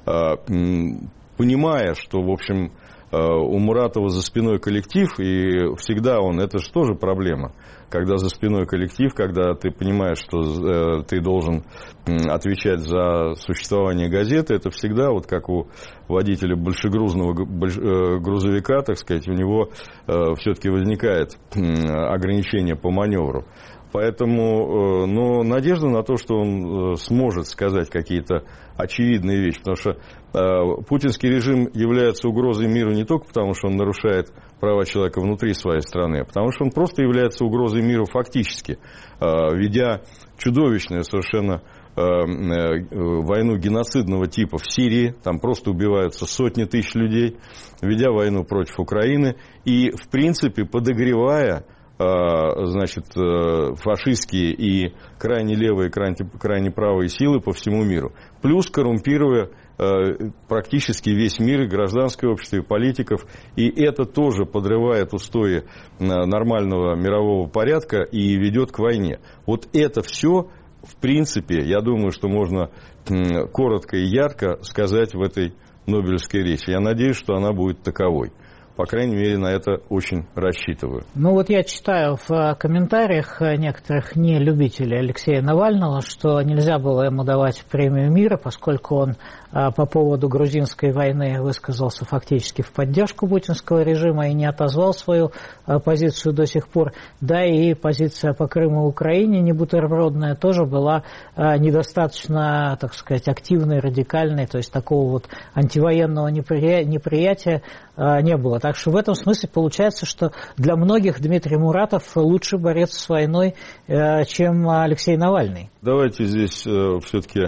Понимая, что, в общем, у Муратова за спиной коллектив, и всегда это же тоже проблема. Когда за спиной коллектив, когда ты понимаешь, что ты должен отвечать за существование газеты, это всегда, вот как у водителя большегрузного грузовика, так сказать, у него все-таки возникает ограничение по маневру. Поэтому, но надежда на то, что он сможет сказать какие-то очевидные вещи, потому что путинский режим является угрозой миру не только потому, что он нарушает права человека внутри своей страны, а потому что он просто является угрозой миру фактически, ведя чудовищную совершенно войну геноцидного типа в Сирии, там просто убиваются сотни тысяч людей, ведя войну против Украины и, в принципе, подогревая значит, фашистские и крайне левые, крайне правые силы по всему миру. Плюс коррумпируя практически весь мир, и гражданское общество, и политиков. И это тоже подрывает устои нормального мирового порядка и ведет к войне. Вот это все, в принципе, я думаю, что можно коротко и ярко сказать в этой Нобелевской речи. Я надеюсь, что она будет таковой. По крайней мере, на это очень рассчитываю. Ну вот я читаю в комментариях некоторых нелюбителей Алексея Навального, что нельзя было ему давать премию мира, поскольку он по поводу грузинской войны высказался фактически в поддержку путинского режима и не отозвал свою позицию до сих пор. Да и позиция по Крыму и Украине не бутербродная тоже была недостаточно, так сказать, активной, радикальной, то есть такого вот антивоенного неприятия не было. Так что в этом смысле получается, что для многих Дмитрий Муратов лучший борец с войной, чем Алексей Навальный. Давайте здесь все-таки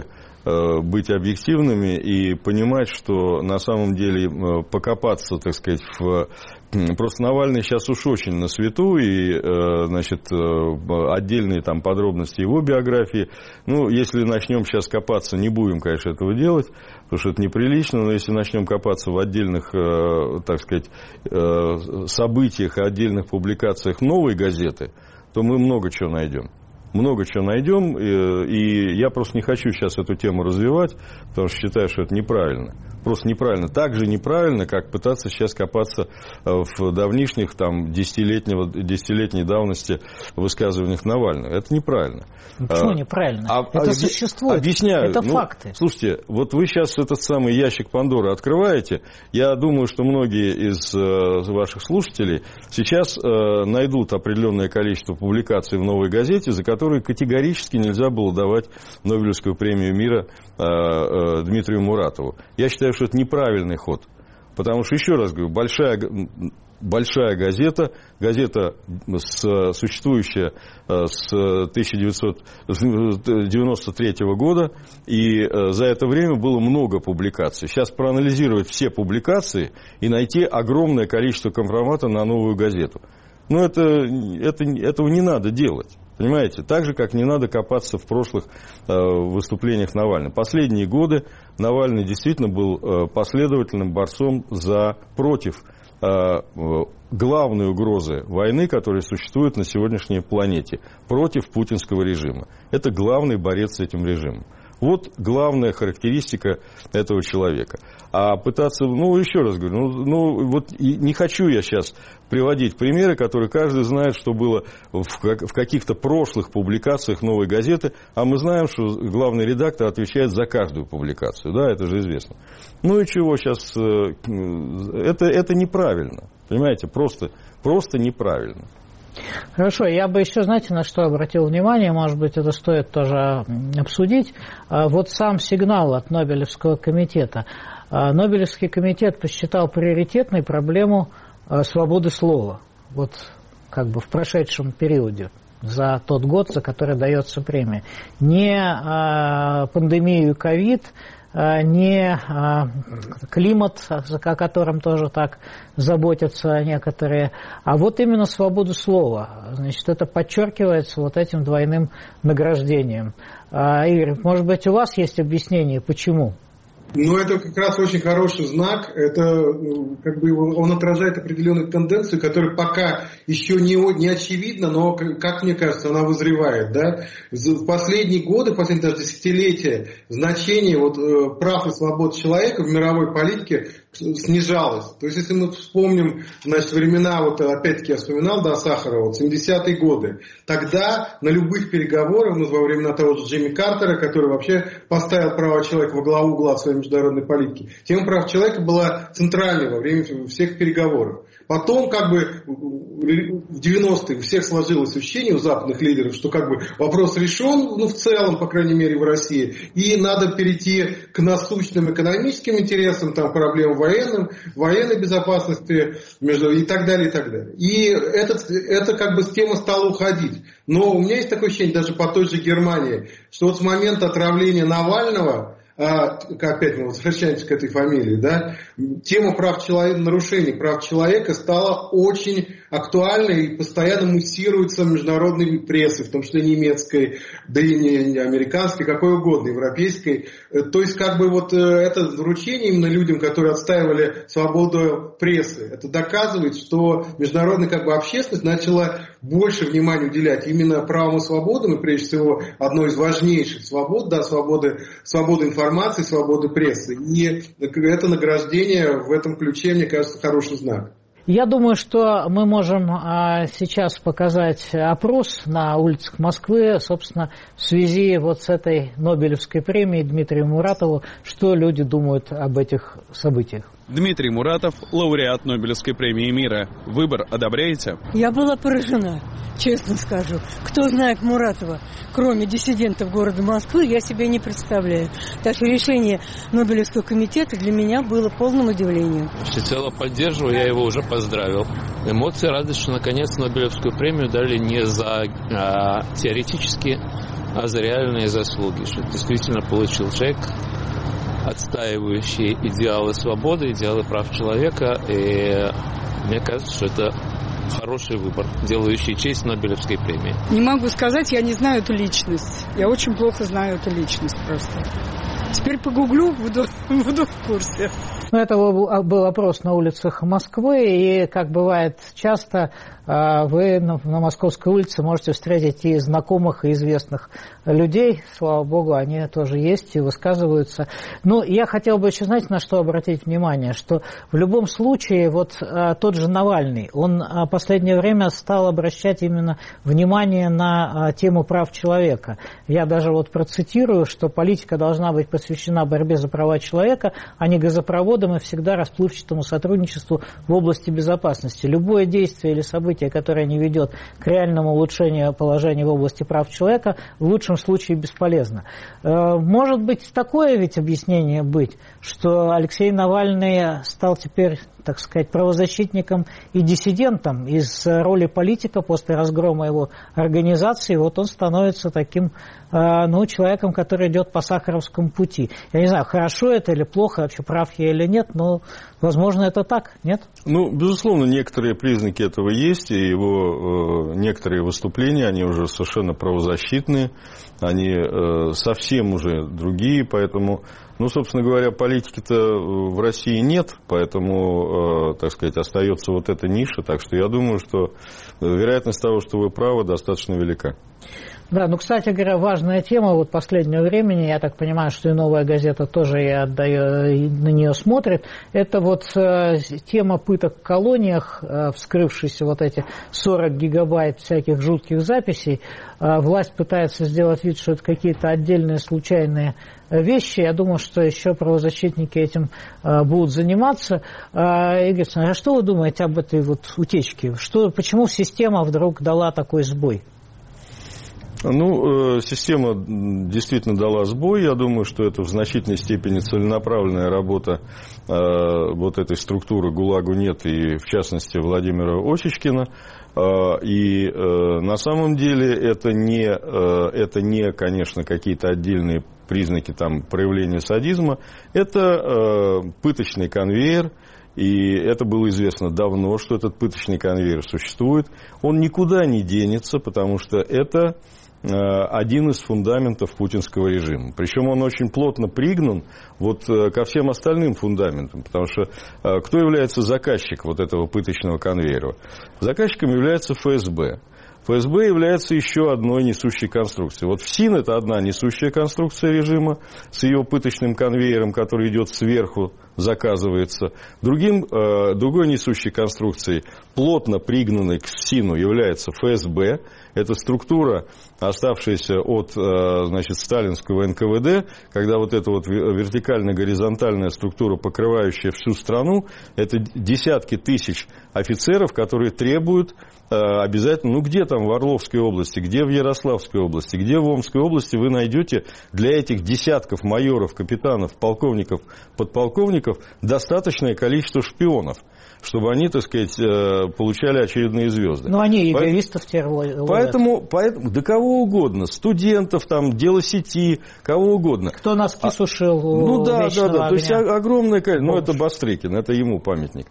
быть объективными и понимать, что на самом деле покопаться, так сказать, просто Навальный сейчас уж очень на свету, и, значит, отдельные там подробности его биографии, ну, если начнем сейчас копаться, не будем, конечно, этого делать, потому что это неприлично, но если начнем копаться в отдельных, так сказать, событиях и отдельных публикациях «Новой газеты», то мы много чего найдем. Много чего найдем, и я просто не хочу сейчас эту тему развивать, потому что считаю, что это неправильно. Просто неправильно. Так же неправильно, как пытаться сейчас копаться в давнишних, там, десятилетней давности высказываниях Навального. Это неправильно. Почему неправильно? Это существует. Объясняю. Это факты. Слушайте, вот вы сейчас этот самый ящик Пандоры открываете. Я думаю, что многие из ваших слушателей сейчас найдут определенное количество публикаций в «Новой газете», за которые категорически нельзя было давать Нобелевскую премию мира Дмитрию Муратову. Я считаю, что это неправильный ход. Потому что, еще раз говорю, большая газета, существующая с 1993 года, и за это время было много публикаций. Сейчас проанализировать все публикации и найти огромное количество компромата на «Новую газету». Но этого не надо делать. Понимаете? Так же, как не надо копаться в прошлых выступлениях Навального. Последние годы Навальный действительно был последовательным борцом против главной угрозы войны, которая существует на сегодняшней планете, против путинского режима. Это главный борец с этим режимом. Вот главная характеристика этого человека. А пытаться, еще раз говорю, вот не хочу я сейчас приводить примеры, которые каждый знает, что было в каких-то прошлых публикациях «Новой газеты», а мы знаем, что главный редактор отвечает за каждую публикацию, да, это же известно. Ну и чего сейчас, это неправильно, понимаете, просто неправильно. Хорошо, я бы еще, знаете, на что обратил внимание, может быть, это стоит тоже обсудить. Вот сам сигнал от Нобелевского комитета. Нобелевский комитет посчитал приоритетной проблему свободы слова. Вот как бы в прошедшем периоде, за тот год, за который дается премия. Не пандемию ковид, не климат, о котором тоже так заботятся некоторые, а вот именно свободу слова. Значит, это подчеркивается вот этим двойным награждением. Игорь, может быть, у вас есть объяснение, почему? Ну, это как раз очень хороший знак. Это как бы он отражает определенную тенденцию, которая пока еще не очевидна, но, как мне кажется, она вызревает. Да? В последние годы, последние даже десятилетия, значение прав и свобод человека в мировой политике снижалось. То есть, если мы вспомним, значит, времена, опять-таки я вспоминал, да, Сахарова, 70-е годы, тогда на любых переговорах, во времена того же Джимми Картера, который вообще поставил права человека во главу угла в своей международной политики, тема прав человека была центральной во время всех переговоров. Потом, как бы, в 90-е у всех сложилось ощущение у западных лидеров, что как бы вопрос решен, в целом, по крайней мере, в России, и надо перейти к насущным экономическим интересам, там, проблемам военной безопасности и так далее, и так далее. И это как бы тема стала уходить. Но у меня есть такое ощущение, даже по той же Германии, что вот с момента отравления Навального, опять мы возвращаемся к этой фамилии, да, тема прав человека, нарушений прав человека стала очень актуальной и постоянно муссируется в международной прессе, в том числе немецкой, да и не американской, какой угодно, европейской. То есть, как бы это вручение именно людям, которые отстаивали свободу прессы, это доказывает, что международная как бы общественность начала больше внимания уделять именно правам и свободам, и прежде всего одной из важнейших свобод, да, свободы информации, свободы прессы. И это награждение в этом ключе, мне кажется, хороший знак. Я думаю, что мы можем сейчас показать опрос на улицах Москвы, собственно, в связи вот с этой Нобелевской премией Дмитрию Муратову, что люди думают об этих событиях. Дмитрий Муратов, лауреат Нобелевской премии мира. Выбор одобряете? Я была поражена, честно скажу. Кто знает Муратова, кроме диссидентов города Москвы, я себе не представляю. Так что решение Нобелевского комитета для меня было полным удивлением. Всецело поддерживаю, я его уже поздравил. Эмоции, радость, что наконец Нобелевскую премию дали не за теоретические а за реальные заслуги, что действительно получил человек, отстаивающий идеалы свободы, идеалы прав человека. И мне кажется, что это хороший выбор, делающий честь Нобелевской премии. Не могу сказать, я не знаю эту личность. Я очень плохо знаю эту личность просто. Теперь погуглю, буду в курсе. Это был опрос на улицах Москвы, и, как бывает часто, вы на Московской улице можете встретить и знакомых, и известных людей. Слава богу, они тоже есть и высказываются. Но я хотел бы еще, знаете, на что обратить внимание, что в любом случае вот тот же Навальный, он в последнее время стал обращать именно внимание на тему прав человека. Я даже вот процитирую, что политика должна быть посвящена борьбе за права человека, а не газопроводам и всегда расплывчатому сотрудничеству в области безопасности. Любое действие или событие, которое не ведет к реальному улучшению положения в области прав человека, в лучшем случае бесполезно. Может быть, такое ведь объяснение быть, что Алексей Навальный стал теперь, так сказать, правозащитником и диссидентом из роли политика после разгрома его организации. Вот он становится таким, человеком, который идет по Сахаровскому пути. Я не знаю, хорошо это или плохо, вообще прав я или нет, но, возможно, это так, нет? Безусловно, некоторые признаки этого есть, и его некоторые выступления, они уже совершенно правозащитные, они совсем уже другие, поэтому... собственно говоря, политики-то в России нет, поэтому, так сказать, остается вот эта ниша. Так что я думаю, что вероятность того, что вы правы, достаточно велика. Да, кстати говоря, важная тема вот последнего времени, я так понимаю, что и «Новая газета» тоже на нее смотрит, это вот тема пыток в колониях, вскрывшиеся вот эти 40 гигабайт всяких жутких записей. Власть пытается сделать вид, что это какие-то отдельные случайные вещи. Я думаю, что еще правозащитники этим будут заниматься. Игорь Александрович, а что вы думаете об этой вот утечке? Почему система вдруг дала такой сбой? Система действительно дала сбой. Я думаю, что это в значительной степени целенаправленная работа вот этой структуры «ГУЛАГу нет», и в частности Владимира Очечкина. И на самом деле это не, конечно, какие-то отдельные признаки проявления садизма. Это пыточный конвейер. И это было известно давно, что этот пыточный конвейер существует. Он никуда не денется, потому что это один из фундаментов путинского режима. Причем он очень плотно пригнан ко всем остальным фундаментам. Потому что кто является заказчиком вот этого пыточного конвейера? Заказчиком является ФСБ. ФСБ является еще одной несущей конструкцией. ФСИН – это одна несущая конструкция режима с ее пыточным конвейером, который идет сверху, заказывается. Другой несущей конструкцией, плотно пригнанной к ФСИНу, является ФСБ. Это структура, оставшаяся от сталинского НКВД, когда вот эта вертикально-горизонтальная структура, покрывающая всю страну, это десятки тысяч офицеров, которые требуют обязательно, где там в Орловской области, где в Ярославской области, где в Омской области вы найдете для этих десятков майоров, капитанов, полковников, подполковников достаточное количество шпионов, чтобы они, так сказать, получали очередные звезды. Они эгоистов теперь Поэтому да кого угодно, студентов, дело сети, кого угодно. Кто носки сушил да. То есть огромное количество. Это Бастрыкин, это ему памятник.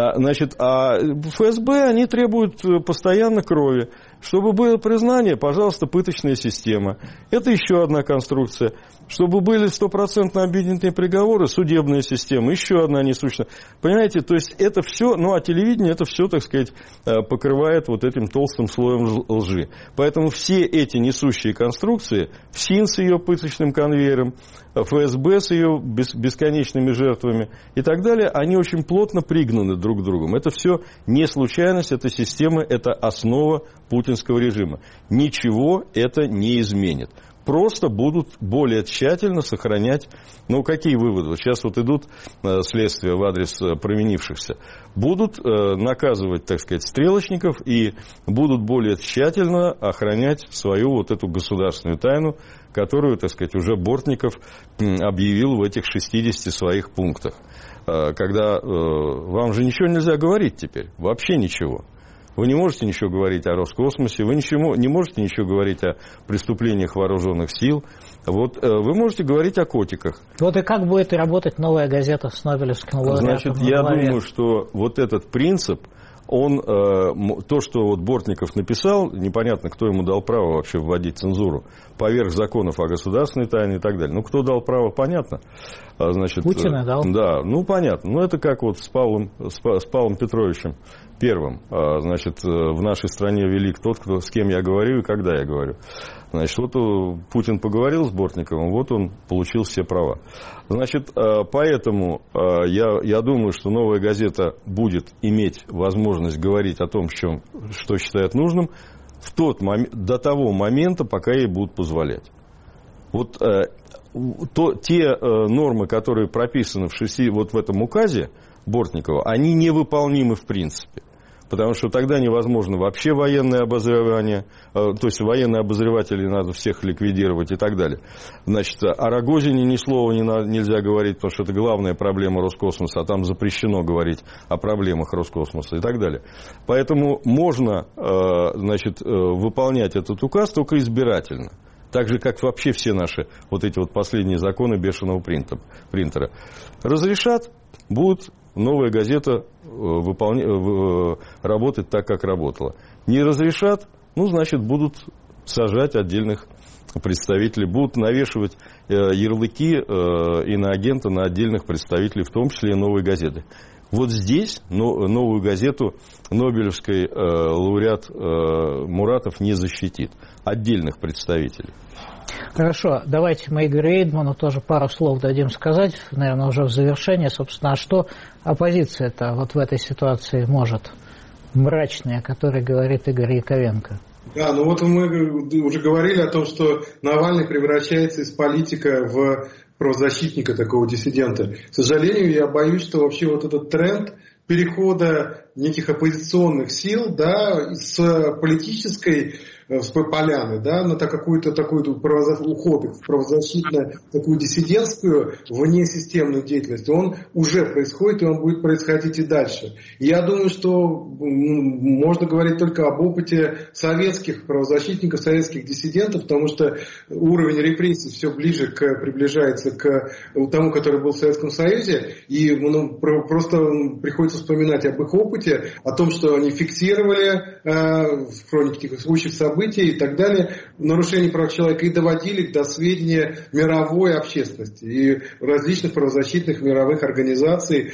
А ФСБ, они требуют постоянно крови. Чтобы было признание, пожалуйста, пыточная система. Это еще одна конструкция. Чтобы были стопроцентно обвинительные приговоры, судебная система, еще одна несущая. Понимаете, то есть это все, а телевидение это все, так сказать, покрывает этим толстым слоем лжи. Поэтому все эти несущие конструкции, ФСИН с ее пыточным конвейером, ФСБ с ее бесконечными жертвами и так далее, они очень плотно пригнаны друг к другу. Это все не случайность, это система, это основа путинского режима. Ничего это не изменит. Просто будут более тщательно сохранять, какие выводы? Сейчас идут следствия в адрес провинившихся. Будут наказывать, так сказать, стрелочников и будут более тщательно охранять свою эту государственную тайну, которую, так сказать, уже Бортников объявил в этих 60 своих пунктах. Когда вам же ничего нельзя говорить теперь, вообще ничего. Вы не можете ничего говорить о Роскосмосе, вы не можете ничего говорить о преступлениях вооруженных сил. Вот, вы можете говорить о котиках. Вот и как будет работать новая газета с Нобелевским лауреатом? Значит, я думаю, что вот этот принцип, он, то, что вот Бортников написал, непонятно, кто ему дал право вообще вводить цензуру, поверх законов о государственной тайне и так далее. Ну, кто дал право, понятно. Значит, Путин дал. Да, ну, понятно. Ну, это как вот с Павлом Петровичем Первым. Значит, в нашей стране велик тот, с кем я говорю и когда я говорю. Значит, вот Путин поговорил с Бортниковым, вот он получил все права. Значит, поэтому я думаю, что новая газета будет иметь возможность говорить о том, что считает нужным, до того момента, пока ей будут позволять. Вот те нормы, которые прописаны в этом указе Бортникова, они невыполнимы в принципе. Потому что тогда невозможно вообще военное обозревание, то есть военные обозреватели надо всех ликвидировать и так далее. Значит, о Рогозине ни слова нельзя говорить, потому что это главная проблема Роскосмоса, а там запрещено говорить о проблемах Роскосмоса и так далее. Поэтому можно, значит, выполнять этот указ только избирательно. Так же, как вообще все наши вот эти вот последние законы бешеного принтера. Разрешат, будет новая газета работать так, как работала. Не разрешат, ну, значит, будут сажать отдельных представителей, будут навешивать ярлыки иноагента на отдельных представителей, в том числе и новой газеты. Вот здесь новую газету Нобелевский лауреат Муратов не защитит. Отдельных представителей. Хорошо, давайте мы Игорю Эйдману тоже пару слов дадим сказать, наверное, уже в завершение, собственно, а что оппозиция-то вот в этой ситуации может, мрачная, о которой говорит Игорь Яковенко? Да, ну вот мы уже говорили о том, что Навальный превращается из политика в правозащитника, такого диссидента. К сожалению, я боюсь, что вообще вот этот тренд перехода неких оппозиционных сил, да, с политической поляны, да, на какую-то такую уход в правозащитную, такую диссидентскую, внесистемную деятельность, он уже происходит, и он будет происходить и дальше. И я думаю, что можно говорить только об опыте советских правозащитников, советских диссидентов, потому что уровень репрессий все ближе приближается к тому, который был в Советском Союзе, и просто приходится вспоминать об их опыте, о том, что они фиксировали в хронике таких случаев событий и так далее, нарушения прав человека, и доводили до сведения мировой общественности и различных правозащитных мировых организаций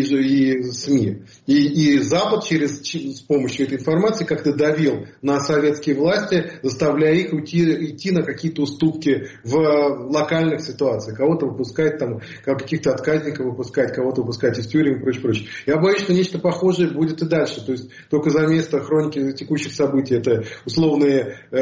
и СМИ. И Запад с помощью этой информации как-то давил на советские власти, заставляя их идти на какие-то уступки в локальных ситуациях. Кого-то выпускать, там, каких-то отказников выпускать, кого-то выпускать из тюрьмы и прочее. Я боюсь, что нечто похожее будет и дальше. То есть только за место хроники текущих событий это условные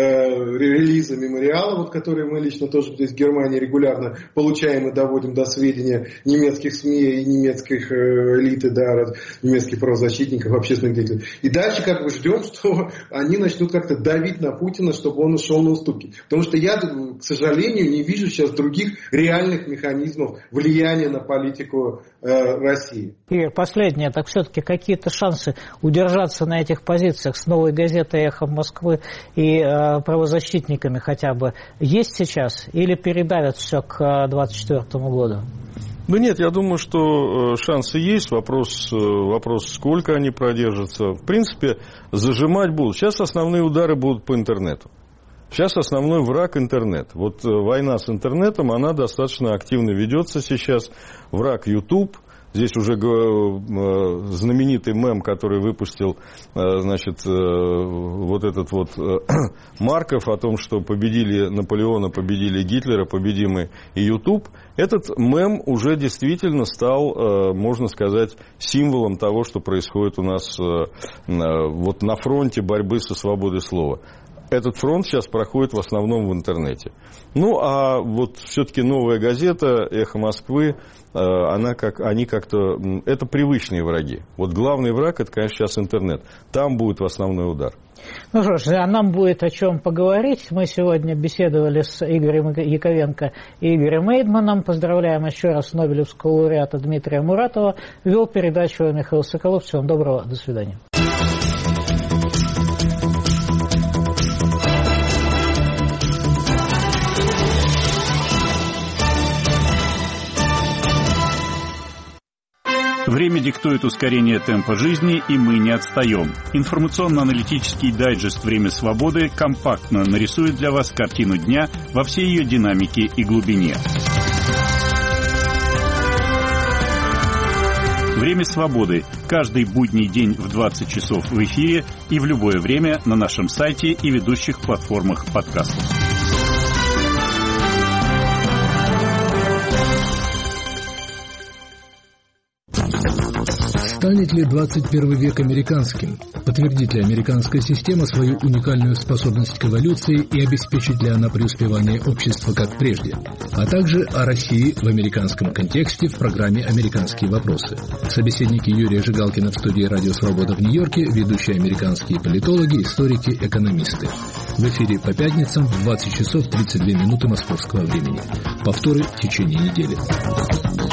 релизы мемориала, вот, которые мы лично тоже здесь в Германии регулярно получаем и доводим до сведения немецких СМИ и немецких элиты, да, немецких правозащитников, общественных деятелей. И дальше как бы ждем, что они начнут как-то давить на Путина, чтобы он шел на уступки. Потому что я, к сожалению, не вижу сейчас других реальных механизмов влияния на политику России. И последнее, так все-таки какие-то шансы удержаться на этих позициях с новой газетой «Эхо Москвы» и правозащитниками хотя бы есть сейчас или передавят все к 2024 году? Да нет, я думаю, что шансы есть. Вопрос, сколько они продержатся. В принципе, зажимать будут. Сейчас основные удары будут по интернету. Сейчас основной враг интернет. Вот война с интернетом, она достаточно активно ведется сейчас. Враг YouTube. Здесь уже знаменитый мем, который выпустил, значит, вот этот вот Марков о том, что победили Наполеона, победили Гитлера, победимый и YouTube. Этот мем уже действительно стал, можно сказать, символом того, что происходит у нас вот на фронте борьбы со свободой слова. Этот фронт сейчас проходит в основном в интернете. Ну, а вот все-таки новая газета «Эхо Москвы», они как-то... Это привычные враги. Вот главный враг – это, конечно, сейчас интернет. Там будет основной удар. Ну что ж, нам будет о чем поговорить. Мы сегодня беседовали с Игорем Яковенко и Игорем Эйдманом. Поздравляем еще раз Нобелевского лауреата Дмитрия Муратова. Вел передачу Михаил Соколов. Всего доброго. До свидания. Время диктует ускорение темпа жизни, и мы не отстаем. Информационно-аналитический дайджест «Время свободы» компактно нарисует для вас картину дня во всей ее динамике и глубине. «Время свободы» каждый будний день в 20 часов в эфире и в любое время на нашем сайте и ведущих платформах подкастов. Станет ли 21 век американским? Подтвердит ли американская система свою уникальную способность к эволюции и обеспечит ли она преуспевание общества как прежде? А также о России в американском контексте в программе «Американские вопросы». Собеседники Юрия Жигалкина в студии «Радио Свобода» в Нью-Йорке, ведущие американские политологи, историки, экономисты. В эфире по пятницам в 20 часов 32 минуты московского времени. Повторы в течение недели.